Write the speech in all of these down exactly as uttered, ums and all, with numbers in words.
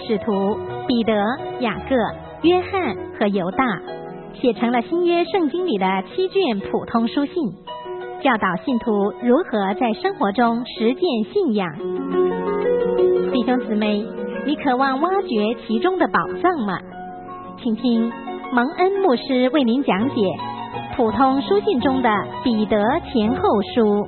使徒彼得、雅各、约翰和犹大，写成了新约圣经里的七卷普通书信，教导信徒如何在生活中实践信仰。弟兄姊妹，你渴望挖掘其中的宝藏吗？请听蒙恩牧师为您讲解普通书信中的彼得前后书。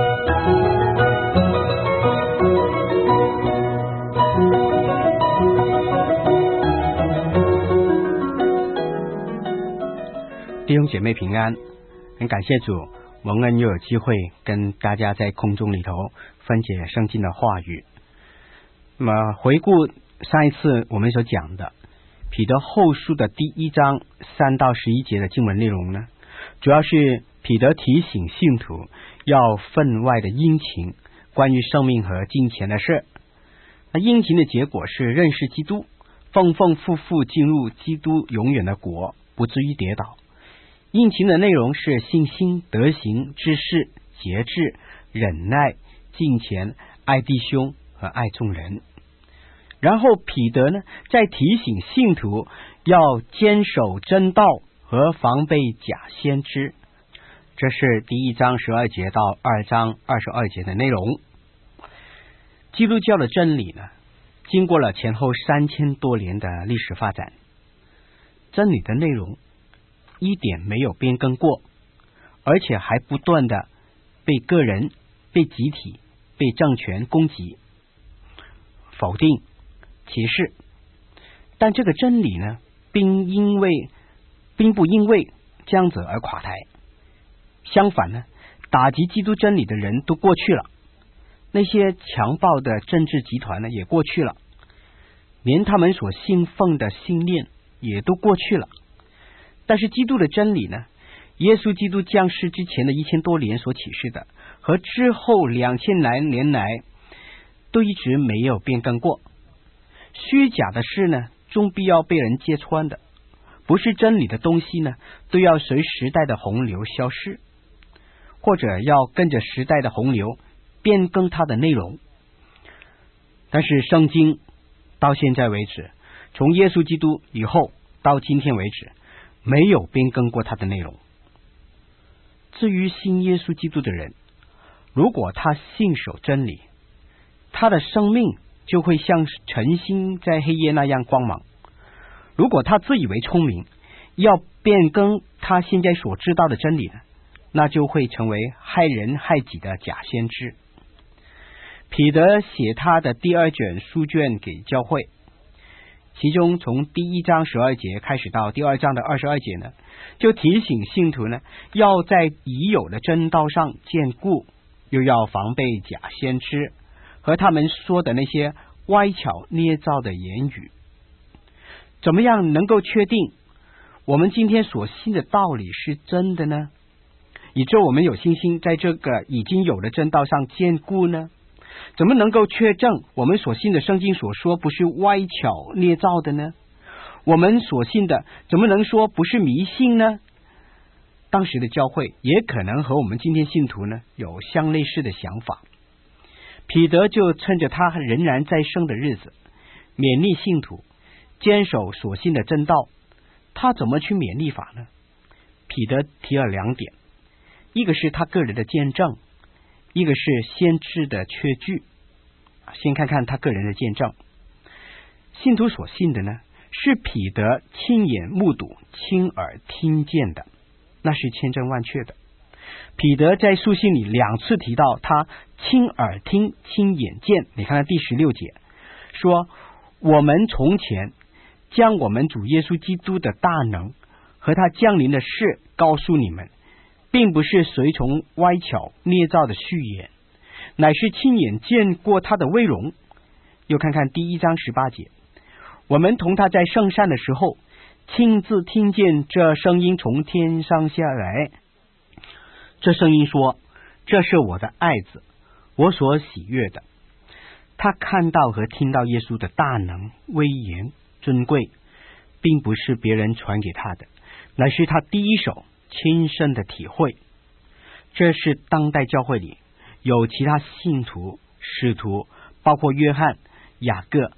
弟兄姐妹平安，很感谢主，蒙恩又有机会跟大家在空中里头分解圣经的话语。那么回顾上一次我们所讲的彼得后书的第一章三到十一节的经文内容呢，主要是彼得提醒信徒要分外的殷勤，关于生命和金钱的事。那殷勤的结果是认识基督，丰丰富富进入基督永远的国，不至于跌倒。殷勤的内容是信心、德行、知识、节制、忍耐、敬虔、爱弟兄和爱众人。然后彼得呢，再提醒信徒要坚守真道和防备假先知。这是第一章十二节到二章二十二节的内容。基督教的真理呢，经过了前后三千多年的历史发展，真理的内容一点没有变更过，而且还不断的被个人、被集体、被政权攻击、否定、歧视。但这个真理呢，并因为并不因为这样子而垮台，相反呢，打击基督真理的人都过去了，那些强暴的政治集团呢也过去了，连他们所信奉的信念也都过去了。但是基督的真理呢，耶稣基督降世之前的一千多年所启示的，和之后两千来年来都一直没有变更过。虚假的事呢，终必要被人揭穿的，不是真理的东西呢，都要随时代的洪流消失，或者要跟着时代的洪流变更它的内容。但是圣经到现在为止，从耶稣基督以后到今天为止，没有变更过它的内容。至于信耶稣基督的人，如果他信守真理，他的生命就会像晨星在黑夜那样光芒。如果他自以为聪明，要变更他现在所知道的真理呢，那就会成为害人害己的假先知。彼得写他的第二卷书卷给教会，其中从第一章十二节开始到第二章的二十二节呢，就提醒信徒呢，要在已有的真道上坚固，又要防备假先知和他们说的那些歪巧捏造的言语。怎么样能够确定我们今天所信的道理是真的呢？以致我们有信心在这个已经有的真道上坚固呢？怎么能够确证我们所信的圣经所说不是歪巧捏造的呢？我们所信的怎么能说不是迷信呢？当时的教会也可能和我们今天信徒呢有相类似的想法。彼得就趁着他仍然在生的日子，勉励信徒坚守所信的真道。他怎么去勉励法呢？彼得提了两点，一个是他个人的见证，一个是先知的确据。先看看他个人的见证。信徒所信的呢，是彼得亲眼目睹、亲耳听见的，那是千真万确的。彼得在书信里两次提到他亲耳听、亲眼见。你看看第十六节说，我们从前将我们主耶稣基督的大能和他降临的事告诉你们，并不是随从歪巧捏造的序言，乃是亲眼见过他的威荣。又看看第一章十八节，我们同他在圣山的时候，亲自听见这声音从天上下来。这声音说，这是我的爱子，我所喜悦的。他看到和听到耶稣的大能、威严、尊贵，并不是别人传给他的，乃是他第一手亲身的体会。这是当代教会里有其他信徒、使徒，包括约翰、雅各，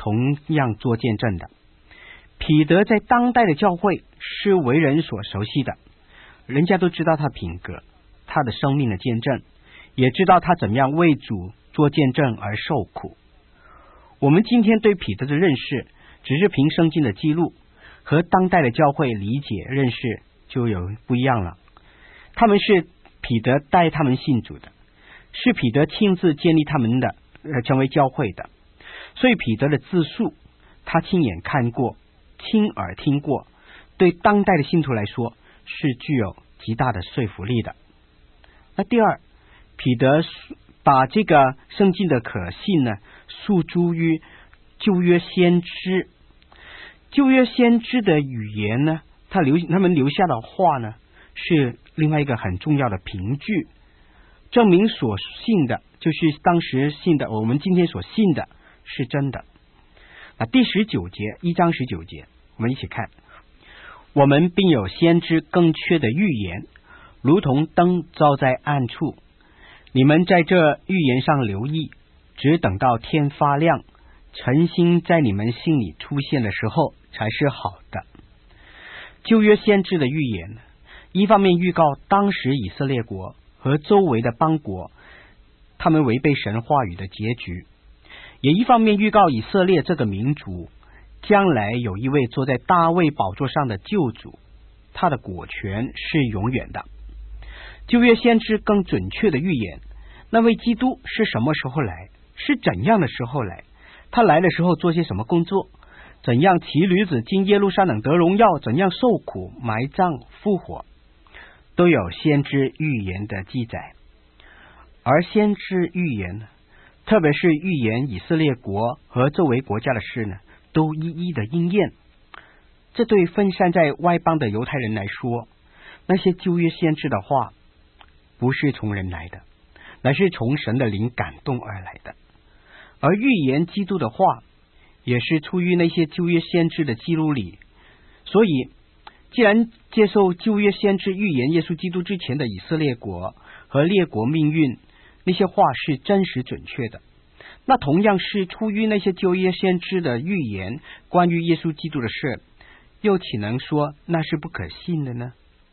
同样做见证的。彼得在当代的教会是为人所熟悉的，人家都知道他品格，他的生命的见证，也知道他怎么样为主做见证而受苦。我们今天对彼得的认识只是凭圣经的记录，和当代的教会理解认识就有不一样了。他们是彼得带他们信主的，是彼得亲自建立他们的呃成为教会的，所以彼得的自述他亲眼看过，亲耳听过，对当代的信徒来说是具有极大的说服力的。那第二，彼得把这个圣经的可信呢诉诸于旧约先知。旧约先知的语言呢，他留他们留下的话呢，是另外一个很重要的凭据，证明所信的就是当时信的，我们今天所信的是真的。那第十九节，一章十九节，我们一起看。我们并有先知更确的预言，如同灯照在暗处。你们在这预言上留意，只等到天发亮，晨星在你们心里出现的时候才是好的。旧约先知的预言，一方面预告当时以色列国和周围的邦国他们违背神话语的结局，也一方面预告以色列这个民族将来有一位坐在大卫宝座上的救主，他的果权是永远的。旧约先知更准确的预言，那位基督是什么时候来，是怎样的时候来，他来的时候做些什么工作，怎样骑驴子进耶路撒冷得荣耀，怎样受苦埋葬复活，都有先知预言的记载。而先知预言，特别是预言以色列国和周围国家的事呢，都一一的应验。这对分散在外邦的犹太人来说，那些旧约先知的话不是从人来的，乃是从神的灵感动而来的。而预言基督的话也是出于那些旧约先知的记录里。所以既然接受旧约先知预言耶稣基督之前的以色列国和列国命运，那些话是真实准确的，那同样是出于那些旧约先知的预言关于耶稣基督的事，又岂能说那是不可信的呢？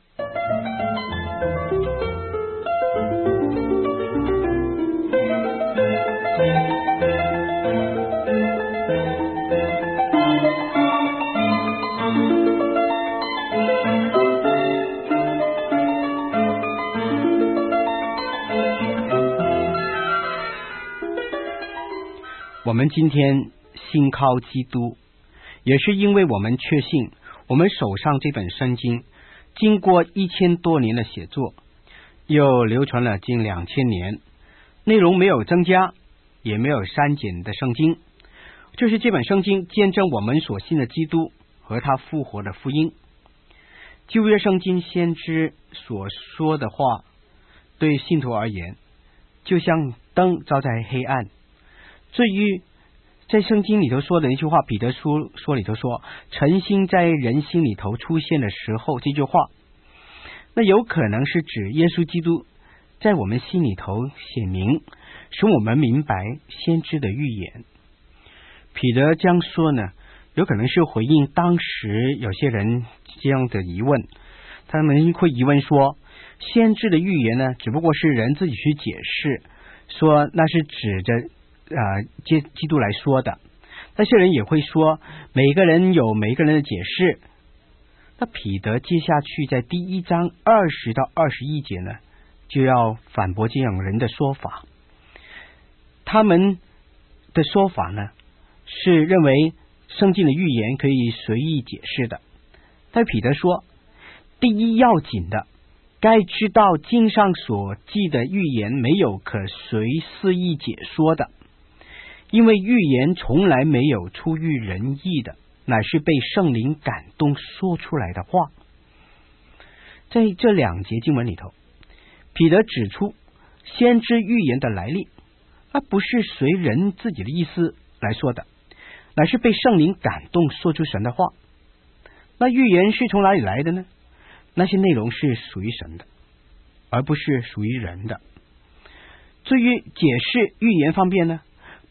我们今天信靠基督，也是因为我们确信我们手上这本圣经经过一千多年的写作，又流传了近两千年，内容没有增加也没有删减的圣经，就是这本圣经见证我们所信的基督和他复活的福音。旧约圣经先知所说的话，对信徒而言就像灯照在黑暗。至于在圣经里头说的一句话，彼得书说里头说晨星在人心里头出现的时候，这句话那有可能是指耶稣基督在我们心里头显明，使我们明白先知的预言。彼得这样说呢，有可能是回应当时有些人这样的疑问，他们会疑问说，先知的预言呢只不过是人自己去解释，说那是指着呃，基基督来说的。那些人也会说每个人有每个人的解释。那彼得接下去在第一章二十到二十一节呢，就要反驳这样人的说法。他们的说法呢，是认为圣经的预言可以随意解释的。但彼得说，第一要紧的，该知道经上所记的预言没有可随肆意解说的，因为预言从来没有出于人意的，乃是被圣灵感动说出来的话。在这两节经文里头，彼得指出先知预言的来历，而不是随人自己的意思来说的，乃是被圣灵感动说出神的话。那预言是从哪里来的呢？那些内容是属于神的，而不是属于人的。至于解释预言方面呢，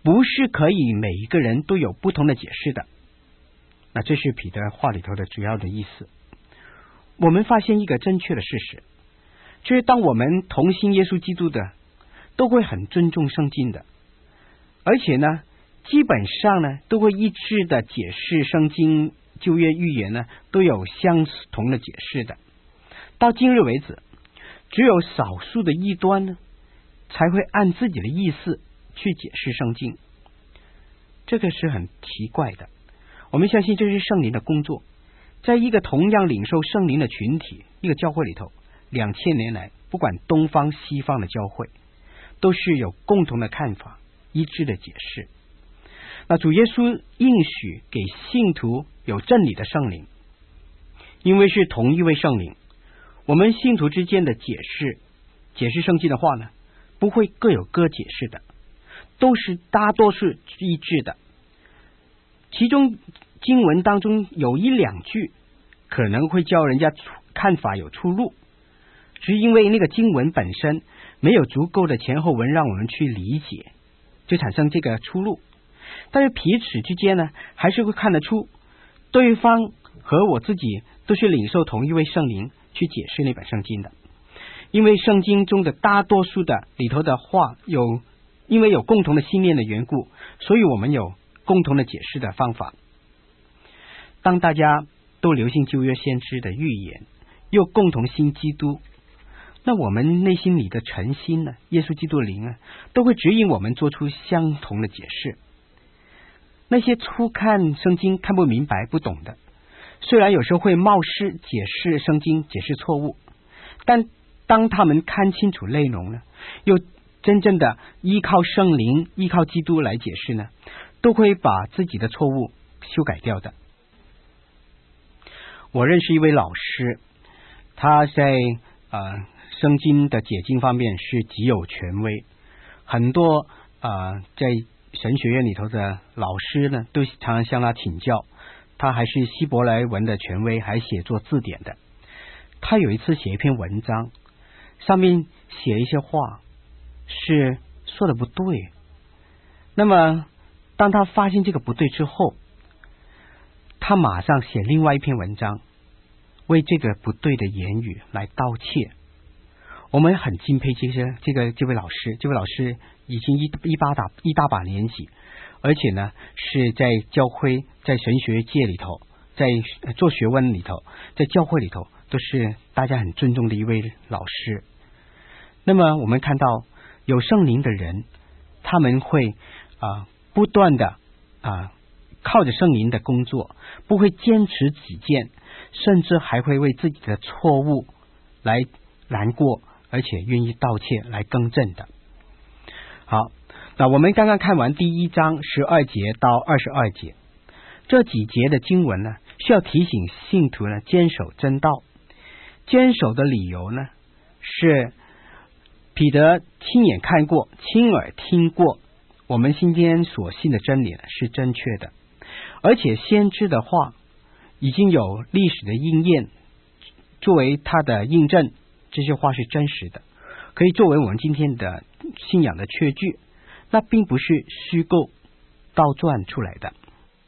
不是可以每一个人都有不同的解释的。那这是彼得话里头的主要的意思。我们发现一个正确的事实，就是当我们同信耶稣基督的，都会很尊重圣经的，而且呢基本上呢都会一致的解释圣经旧约预言呢都有相同的解释的。到今日为止，只有少数的异端呢才会按自己的意思去解释圣经，这个是很奇怪的。我们相信这是圣灵的工作，在一个同样领受圣灵的群体，一个教会里头，两千年来不管东方西方的教会都是有共同的看法，一致的解释。那主耶稣应许给信徒有真理的圣灵，因为是同一位圣灵，我们信徒之间的解释解释圣经的话呢，不会各有各解释的，都是大多数一致的。其中经文当中有一两句可能会叫人家看法有出入，只因为那个经文本身没有足够的前后文让我们去理解，就产生这个出入。但是彼此之间呢，还是会看得出对方和我自己都是领受同一位圣灵去解释那本圣经的。因为圣经中的大多数的里头的话有，因为有共同的信念的缘故，所以我们有共同的解释的方法。当大家都留信旧约先知的预言，又共同信基督，那我们内心里的诚心呢，耶稣基督的灵啊，都会指引我们做出相同的解释。那些初看圣经看不明白不懂的，虽然有时候会冒失解释圣经解释错误，但当他们看清楚内容呢，又真正的依靠圣灵依靠基督来解释呢，都会把自己的错误修改掉的。我认识一位老师，他在呃圣经的解经方面是极有权威，很多呃在神学院里头的老师呢都常常向他请教，他还是希伯来文的权威，还写作字典的。他有一次写一篇文章，上面写一些话是说的不对，那么当他发现这个不对之后，他马上写另外一篇文章，为这个不对的言语来道歉。我们很敬佩这些这个这位老师，这位老师已经一一大把一大把年纪，而且呢是在教会在神学界里头，在做学问里头，在教会里头都是大家很尊重的一位老师。那么我们看到有圣灵的人，他们会啊、呃、不断的啊、呃、靠着圣灵的工作，不会坚持己见，甚至还会为自己的错误来难过，而且愿意道歉来更正的。好，那我们刚刚看完第一章十二节到二十二节，这几节的经文呢，需要提醒信徒呢坚守真道。坚守的理由呢，是彼得亲眼看过，亲耳听过，我们今天所信的真理呢是正确的，而且先知的话已经有历史的应验作为他的印证，这些话是真实的，可以作为我们今天的信仰的确据，那并不是虚构倒撰出来的。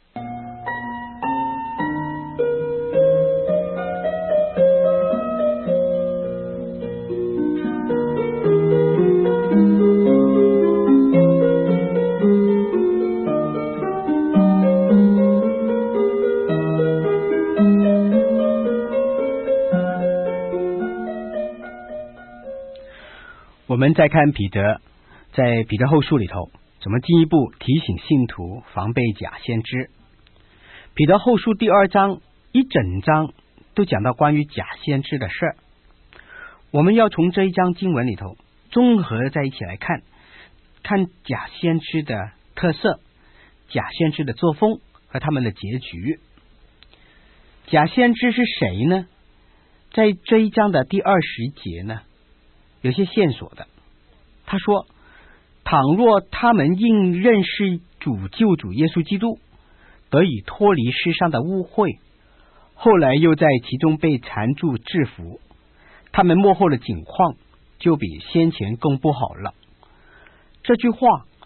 我们再看彼得在彼得后书里头怎么进一步提醒信徒防备假先知。彼得后书第二章一整章都讲到关于假先知的事儿，我们要从这一章经文里头综合在一起来看，看假先知的特色，假先知的作风和他们的结局。假先知是谁呢？在这一章的第二十节呢，有些线索的。他说，倘若他们因认识主救主耶稣基督，得以脱离世上的污秽，后来又在其中被缠住制服，他们末后的景况就比先前更不好了。这句话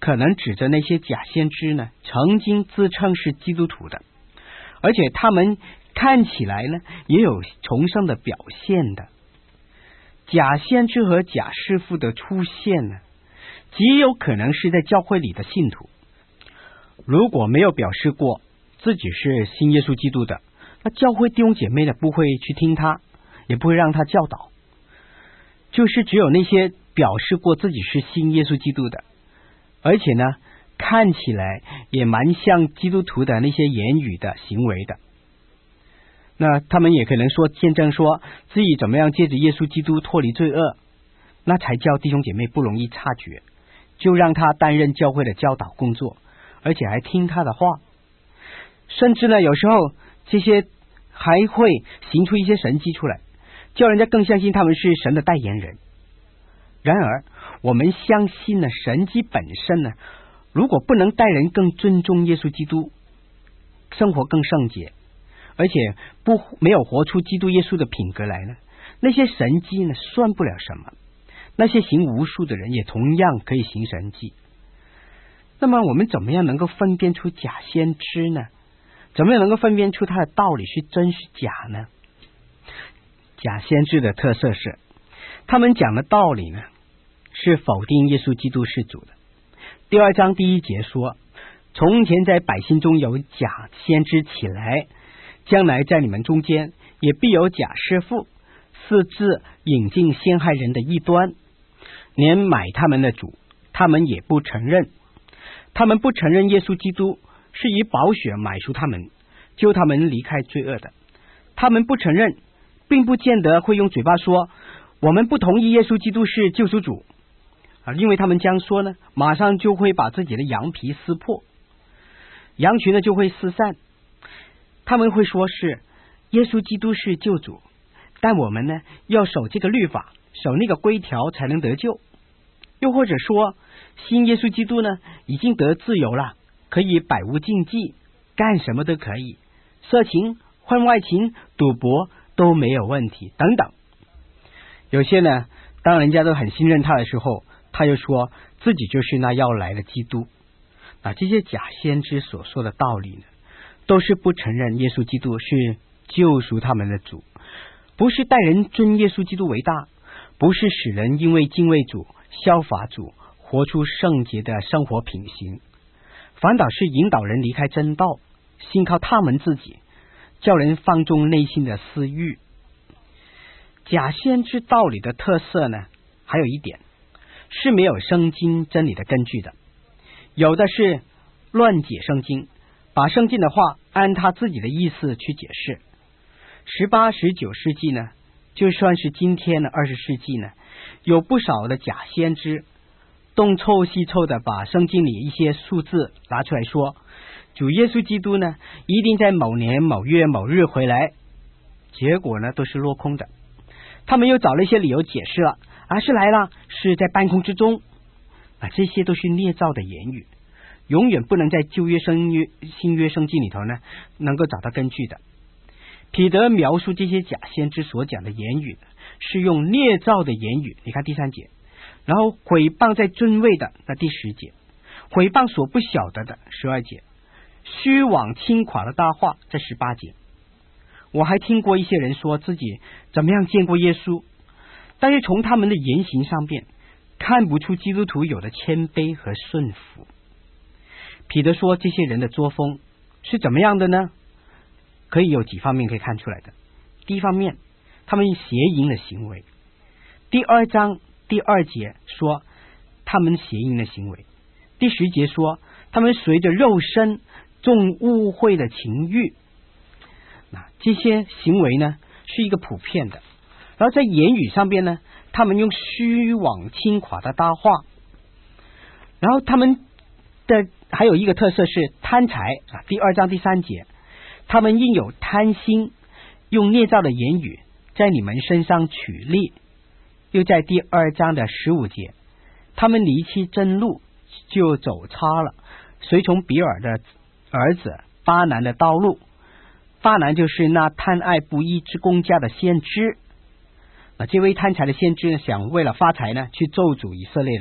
可能指着那些假先知呢，曾经自称是基督徒的，而且他们看起来呢也有崇尚的表现的。假先知和假师傅的出现呢，极有可能是在教会里的信徒，如果没有表示过自己是信耶稣基督的，那教会弟兄姐妹呢不会去听他，也不会让他教导。就是只有那些表示过自己是信耶稣基督的，而且呢看起来也蛮像基督徒的那些言语的行为的，那他们也可能说见证说自己怎么样借着耶稣基督脱离罪恶，那才叫弟兄姐妹不容易察觉，就让他担任教会的教导工作，而且还听他的话，甚至呢有时候这些还会行出一些神迹出来，叫人家更相信他们是神的代言人。然而我们相信呢，神迹本身呢，如果不能带人更尊重耶稣基督，生活更圣洁，而且不没有活出基督耶稣的品格来呢，那些神迹呢算不了什么。那些行无术的人也同样可以行神迹。那么我们怎么样能够分辨出假先知呢？怎么样能够分辨出他的道理是真是假呢？假先知的特色是，他们讲的道理呢是否定耶稣基督是主的。第二章第一节说，从前在百姓中有假先知起来，将来在你们中间也必有假师傅，私自引进陷害人的异端，连买他们的主他们也不承认。他们不承认耶稣基督是以宝血买赎他们，救他们离开罪恶的。他们不承认，并不见得会用嘴巴说我们不同意耶稣基督是救赎主啊，因为他们这样说呢，马上就会把自己的羊皮撕破，羊群呢就会四散。他们会说是耶稣基督是救主，但我们呢要守这个律法，守那个规条才能得救。又或者说信耶稣基督呢已经得自由了，可以百无禁忌，干什么都可以，色情、婚外情、赌博都没有问题等等。有些呢当人家都很信任他的时候，他又说自己就是那要来的基督。那这些假先知所说的道理呢，都是不承认耶稣基督是救赎他们的主，不是带人尊耶稣基督为大，不是使人因为敬畏主、效法主，活出圣洁的生活品行，反倒是引导人离开真道，信靠他们自己，叫人放纵内心的私欲。假先知道理的特色呢，还有一点是没有圣经真理的根据的，有的是乱解圣经，把圣经的话按他自己的意思去解释。十八、十九世纪呢，就算是今天的二十世纪呢，有不少的假先知东凑西凑的把圣经里一些数字拿出来说，主耶稣基督呢一定在某年某月某日回来，结果呢都是落空的。他们又找了一些理由解释了，啊是来了，是在半空之中啊，这些都是捏造的言语，永远不能在旧约圣约新约圣经里头呢能够找到根据的。彼得描述这些假先知所讲的言语是用捏造的言语，你看第三节，然后毁谤在尊位的，那第十节，毁谤所不晓得的，十二节，虚妄轻垮的大话，在十八节。我还听过一些人说自己怎么样见过耶稣，但是从他们的言行上面看不出基督徒有的谦卑和顺服。彼得说这些人的作风是怎么样的呢？可以有几方面可以看出来的。第一方面，他们邪淫的行为。第二章第二节说他们邪淫的行为，第十节说他们随着肉身纵污秽的情欲。那这些行为呢是一个普遍的，然后在言语上边呢，他们用虚妄轻垮的大话，然后他们的还有一个特色是贪财啊。第二章第三节，他们因有贪心，用捏造的言语在你们身上取利。又在第二章的十五节，他们离弃真路，就走差了，随从比尔的儿子巴南的道路。巴南就是那贪爱不义之公家的先知。那这位贪财的先知呢，想为了发财呢，去咒诅以色列人。你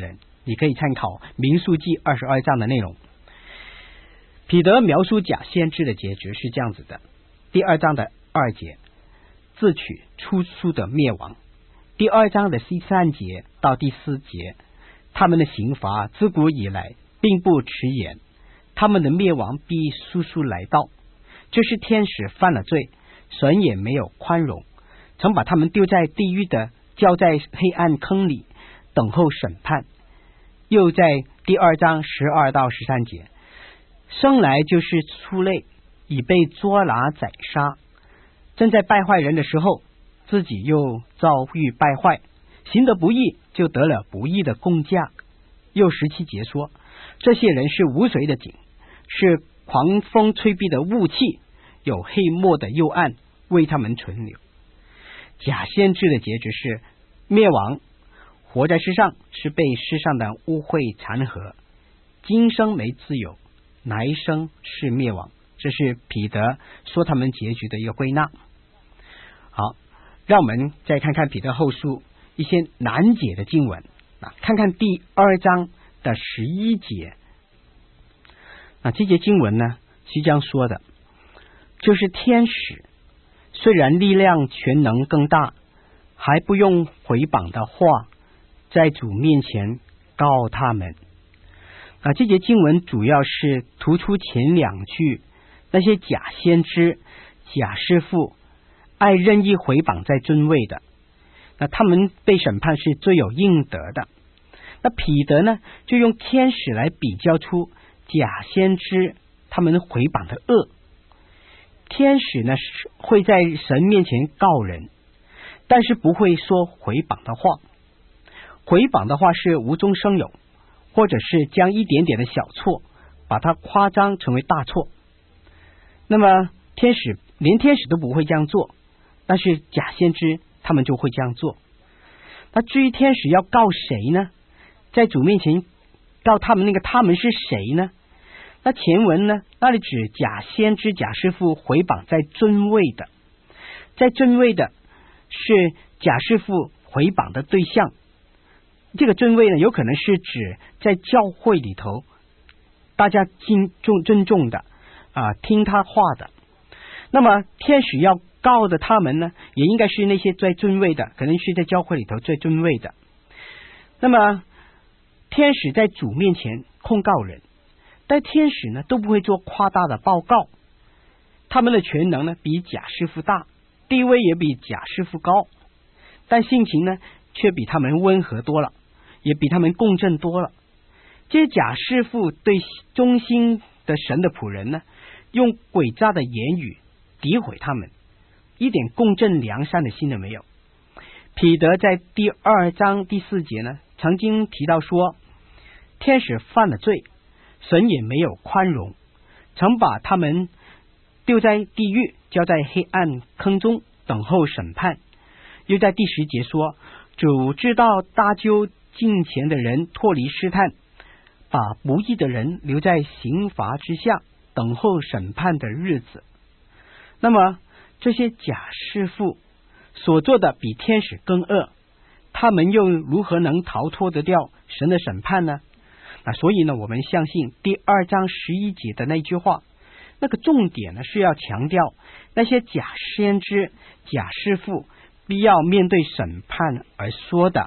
你可以参考民数记二十二章的内容。彼得描述假先知的结局是这样子的：第二章的二节，自取出书的灭亡；第二章的第三节到第四节，他们的刑罚自古以来并不迟延，他们的灭亡必速速来到。这是天使犯了罪，神也没有宽容，曾把他们丢在地狱的，交在黑暗坑里等候审判。又在第二章十二到十三节，生来就是畜类，已被捉拿宰杀，正在败坏人的时候，自己又遭遇败坏，行得不义，就得了不义的工价。又十七节说，这些人是无水的井，是狂风吹逼的雾气，有黑墨的幽暗为他们存留。假先知的结局是灭亡，活在世上是被世上的污秽残合，今生没自由，来生是灭亡。这是彼得说他们结局的一个归纳。好，让我们再看看彼得后书一些难解的经文啊，看看第二章的十一节。那这节经文呢是这样说的，就是天使虽然力量全能更大，还不用回谤的话，在主面前告他们。啊，这节经文主要是突出前两句，那些假先知、假师傅爱任意回谤在尊位的，那他们被审判是罪有应得的。那彼得呢，就用天使来比较出假先知他们回谤的恶。天使呢会在神面前告人，但是不会说回谤的话。回谤的话是无中生有，或者是将一点点的小错把它夸张成为大错。那么天使连天使都不会这样做，但是假先知他们就会这样做。那至于天使要告谁呢？在主面前告他们，那个他们是谁呢？那前文呢，那里指假先知、假师傅回谤在尊位的，在尊位的是假师傅回谤的对象。这个尊位呢，有可能是指在教会里头大家敬重尊重的啊，听他话的。那么天使要告的他们呢，也应该是那些在尊位的，可能是在教会里头最尊位的。那么天使在主面前控告人，但天使呢都不会做夸大的报告，他们的权能呢比假师傅大，地位也比假师傅高，但性情呢却比他们温和多了，也比他们公正多了。这些假师傅对忠心的神的仆人呢，用诡诈的言语诋毁他们，一点公正良善的心都没有。彼得在第二章第四节呢，曾经提到说，天使犯了罪，神也没有宽容，曾把他们丢在地狱，交在黑暗坑中等候审判。又在第十节说，主知道搭救敬虔的人脱离试探，把不义的人留在刑罚之下，等候审判的日子。那么这些假师傅所做的比天使更恶，他们又如何能逃脱得掉神的审判呢？那所以呢，我们相信第二章十一节的那句话，那个重点呢是要强调那些假先知、假师傅必要面对审判而说的。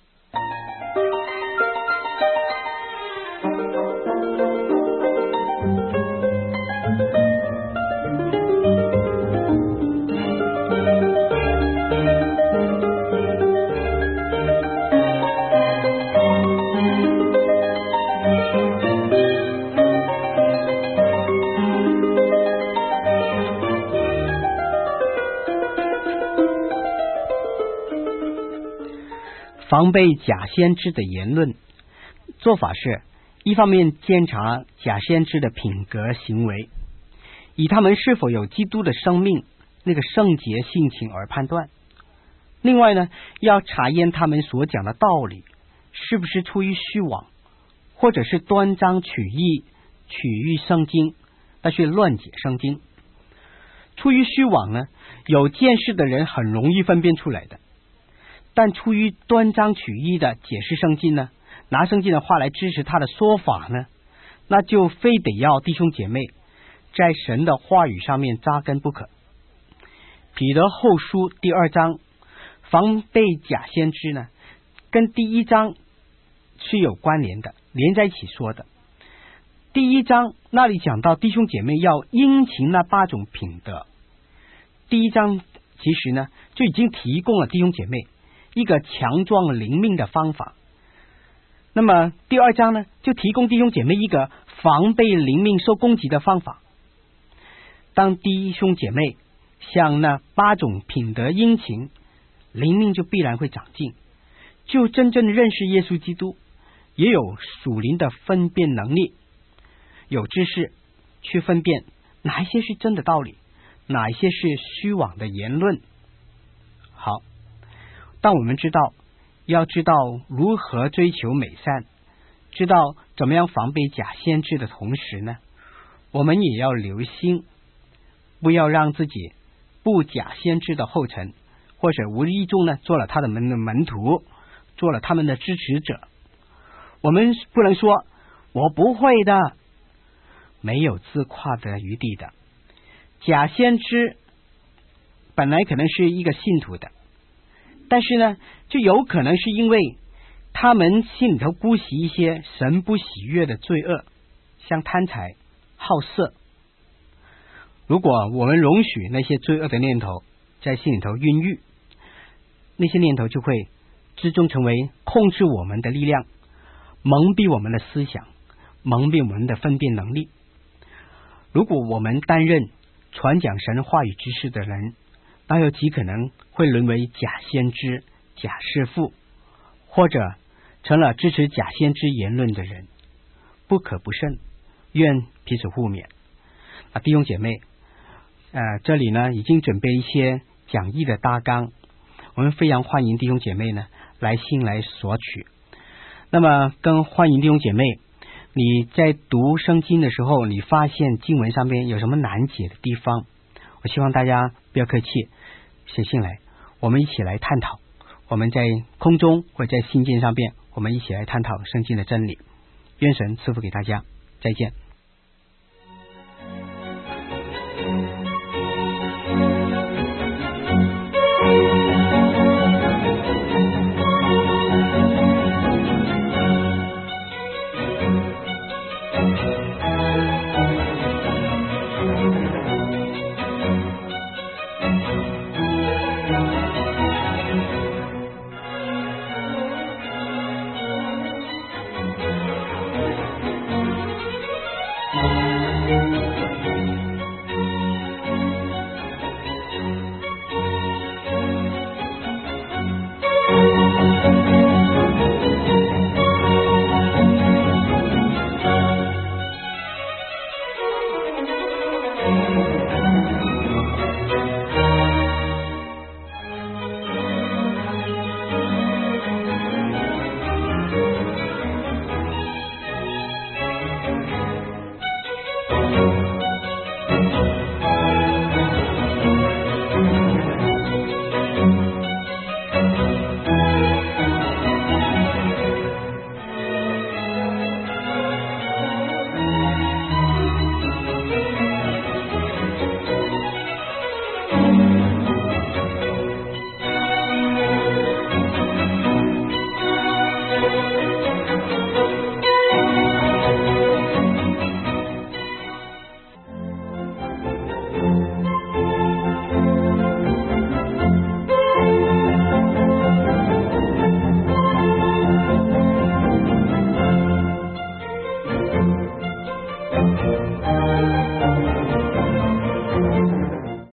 防备假先知的言论做法是，一方面监察假先知的品格行为，以他们是否有基督的生命那个圣洁性情而判断；另外呢，要查验他们所讲的道理是不是出于虚妄，或者是端章取义，取喻圣经，但是乱解圣经。出于虚妄呢，有见识的人很容易分辨出来的，但出于端章取义的解释圣经呢， 拿圣经的话来支持他的说法呢，那就非得要弟兄姐妹在神的话语上面扎根不可。彼得后书第二章防备假先知呢，跟第一章是有关联的，连在一起说的。第一章那里讲到弟兄姐妹要殷勤那八种品德，第一章其实呢就已经提供了弟兄姐妹一个强壮灵命的方法。那么第二章呢就提供弟兄姐妹一个防备灵命受攻击的方法。当弟兄姐妹向那八种品德殷勤，灵命就必然会长进，就真正认识耶稣基督，也有属灵的分辨能力，有知识去分辨哪一些是真的道理，哪一些是虚妄的言论。好，当我们知道要知道如何追求美善，知道怎么样防备假先知的同时呢，我们也要留心，不要让自己步假先知的后尘，或者无意中呢做了他的门的门徒，做了他们的支持者。我们不能说我不会的，没有自夸的余地的。假先知本来可能是一个信徒的，但是呢就有可能是因为他们心里头姑息一些神不喜悦的罪恶，像贪财好色。如果我们容许那些罪恶的念头在心里头孕育，那些念头就会最终成为控制我们的力量，蒙蔽我们的思想，蒙蔽我们的分辨能力。如果我们担任传讲神话语知识的人，那有极可能会沦为假先知、假师父，或者成了支持假先知言论的人，不可不慎，愿彼此互勉。啊，弟兄姐妹，呃，这里呢已经准备一些讲义的大纲，我们非常欢迎弟兄姐妹呢来信来索取。那么更欢迎弟兄姐妹，你在读圣经的时候，你发现经文上面有什么难解的地方，我希望大家不要客气，写信来，我们一起来探讨。我们在空中或者在信件上边，我们一起来探讨圣经的真理。愿神赐福给大家，再见。